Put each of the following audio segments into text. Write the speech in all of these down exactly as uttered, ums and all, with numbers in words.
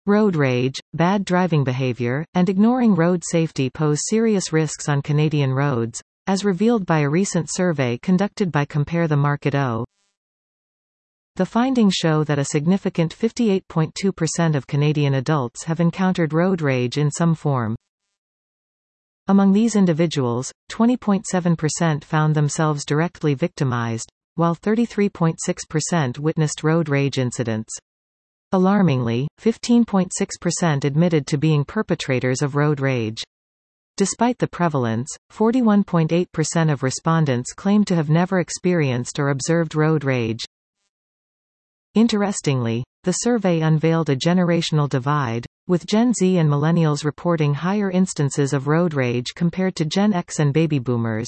Road rage, bad driving behavior, and ignoring road safety pose serious risks on Canadian roads, as revealed by a recent survey conducted by Compare the Market O. The findings show that a significant fifty-eight point two percent of Canadian adults have encountered road rage in some form. Among these individuals, twenty point seven percent found themselves directly victimized, while thirty-three point six percent witnessed road rage incidents. Alarmingly, fifteen point six percent admitted to being perpetrators of road rage. Despite the prevalence, forty-one point eight percent of respondents claim to have never experienced or observed road rage. Interestingly, the survey unveiled a generational divide, with Gen Z and millennials reporting higher instances of road rage compared to Gen X and baby boomers.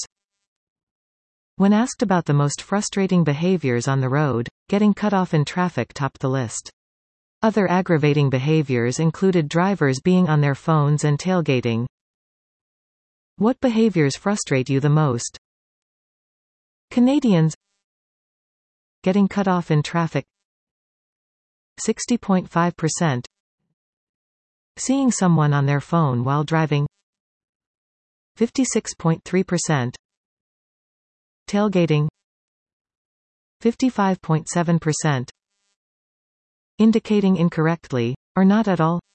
When asked about the most frustrating behaviors on the road, getting cut off in traffic topped the list. Other aggravating behaviors included drivers being on their phones and tailgating. What behaviors frustrate you the most? Canadians. Getting cut off in traffic, sixty point five percent. Seeing someone on their phone while driving, fifty-six point three percent. Tailgating, fifty-five point seven percent. Indicating incorrectly, or not at all,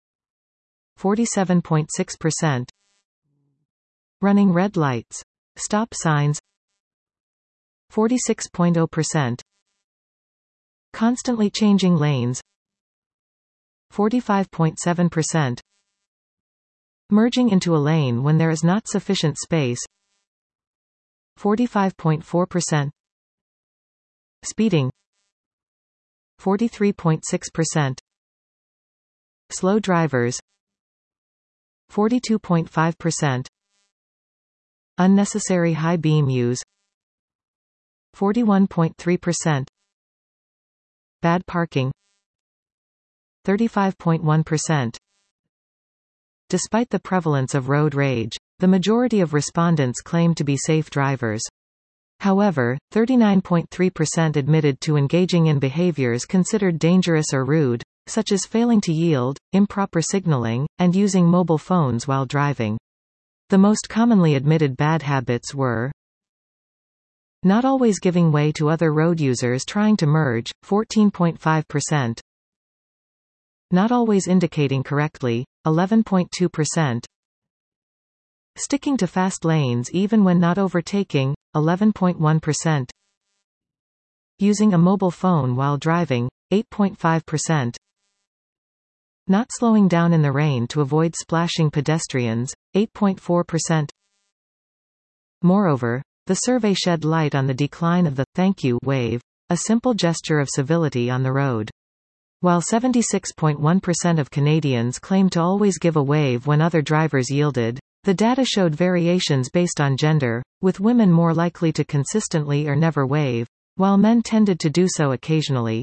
forty-seven point six percent. Running red lights, stop signs, forty-six point zero percent. Constantly changing lanes, forty-five point seven percent. Merging into a lane when there is not sufficient space, forty-five point four percent. Speeding, forty-three point six percent. Slow drivers, forty-two point five percent. Unnecessary high beam use, forty-one point three percent. Bad parking, thirty-five point one percent. Despite the prevalence of road rage, the majority of respondents claim to be safe drivers. However, thirty-nine point three percent admitted to engaging in behaviors considered dangerous or rude, such as failing to yield, improper signaling, and using mobile phones while driving. The most commonly admitted bad habits were not always giving way to other road users trying to merge, fourteen point five percent. Not always indicating correctly, eleven point two percent. Sticking to fast lanes even when not overtaking, eleven point one percent. Using a mobile phone while driving, eight point five percent. Not slowing down in the rain to avoid splashing pedestrians, eight point four percent. Moreover, the survey shed light on the decline of the "thank you" wave, a simple gesture of civility on the road. While seventy-six point one percent of Canadians claim to always give a wave when other drivers yielded, the data showed variations based on gender, with women more likely to consistently or never wave, while men tended to do so occasionally.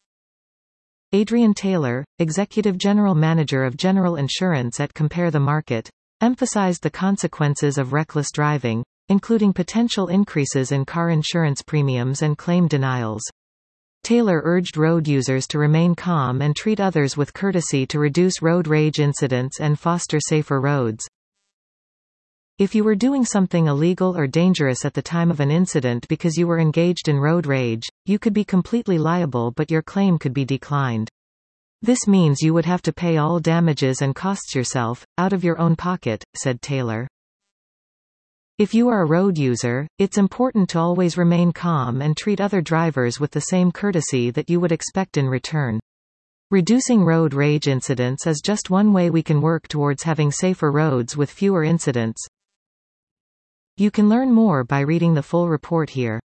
Adrian Taylor, Executive General Manager of General Insurance at Compare the Market, emphasized the consequences of reckless driving, including potential increases in car insurance premiums and claim denials. Taylor urged road users to remain calm and treat others with courtesy to reduce road rage incidents and foster safer roads. If you were doing something illegal or dangerous at the time of an incident because you were engaged in road rage, you could be completely liable, but your claim could be declined. This means you would have to pay all damages and costs yourself, out of your own pocket, said Taylor. If you are a road user, it's important to always remain calm and treat other drivers with the same courtesy that you would expect in return. Reducing road rage incidents is just one way we can work towards having safer roads with fewer incidents. You can learn more by reading the full report here.